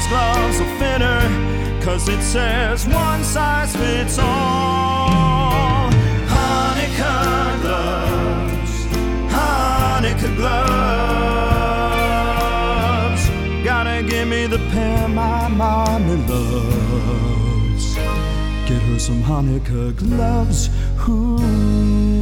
those gloves will fit her, 'cause it says one size fits all. Hanukkah gloves, Hanukkah gloves. Gotta give me the pair my mommy loves. Get her some Hanukkah gloves. Ooh.